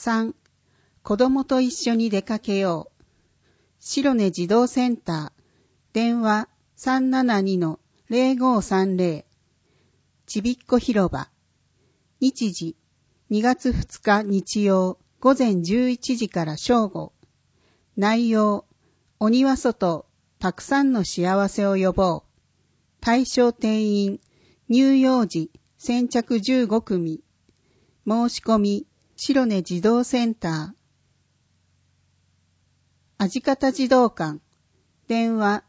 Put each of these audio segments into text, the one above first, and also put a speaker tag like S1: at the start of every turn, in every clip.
S1: 3、子供と一緒に出かけよう。白根児童センター、電話 372-0530、ちびっこ広場。日時、2月2日日曜、午前11時から正午。内容、鬼は外、たくさんの幸せを呼ぼう。対象定員、乳幼児、先着15組。申し込み、白根児童センター。味方児童館、電話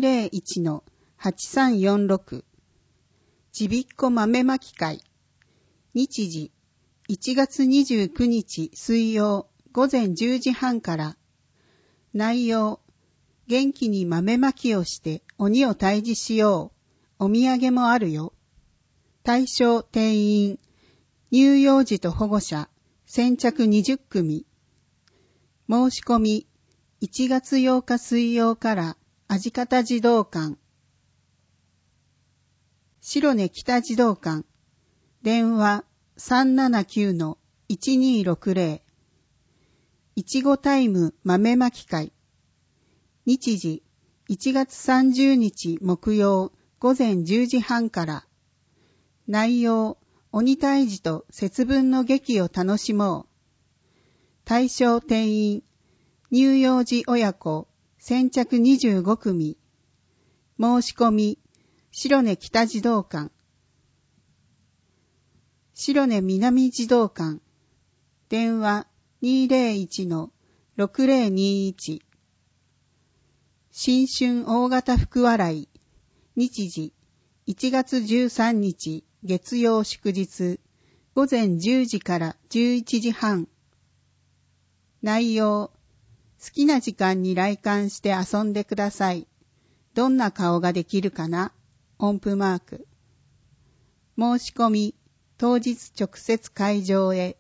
S1: 201-8346。ちびっこ豆まき会。日時、1月29日水曜午前10時半から。内容、元気に豆まきをして鬼を退治しよう。お土産もあるよ。対象定員、乳幼児と保護者、先着20組。申し込み、1月8日水曜から味方児童館。白根北児童館。電話 379-1260。いちごタイム豆まき会。日時、1月30日木曜午前10時半から。内容、鬼退治と節分の劇を楽しもう。対象定員、乳幼児親子、先着25組。申し込み、白根北児童館。白根南児童館。電話 201-6021。新春大型福笑い。日時、1月13日月曜祝日、午前10時から11時半。内容、好きな時間に来館して遊んでください。どんな顔ができるかな？音符マーク。申し込み、当日直接会場へ。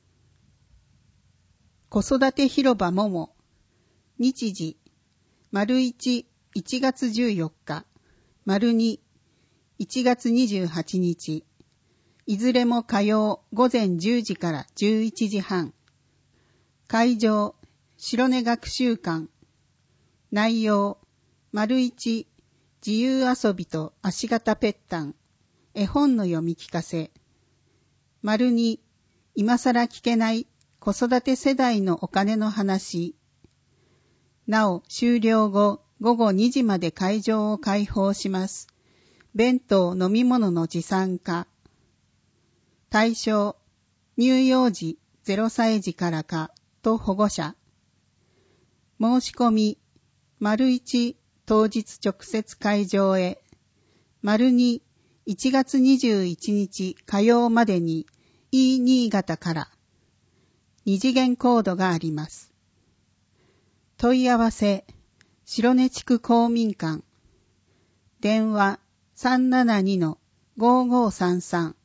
S1: 子育て広場もも。日時、1、1月14日、2、1月28日。いずれも火曜午前10時から11時半。会場、白根学習館。内容、1、自由遊びと足型ぺったん。絵本の読み聞かせ。2、今更聞けない子育て世代のお金の話。なお、終了後、午後2時まで会場を開放します。弁当飲み物の持参か。対象、乳幼児0歳児からかと保護者。申し込み、1、当日直接会場へ。2、1月21日火曜までに E 新潟から。2次元コードがあります。問い合わせ、白根地区公民館。電話 372-5533。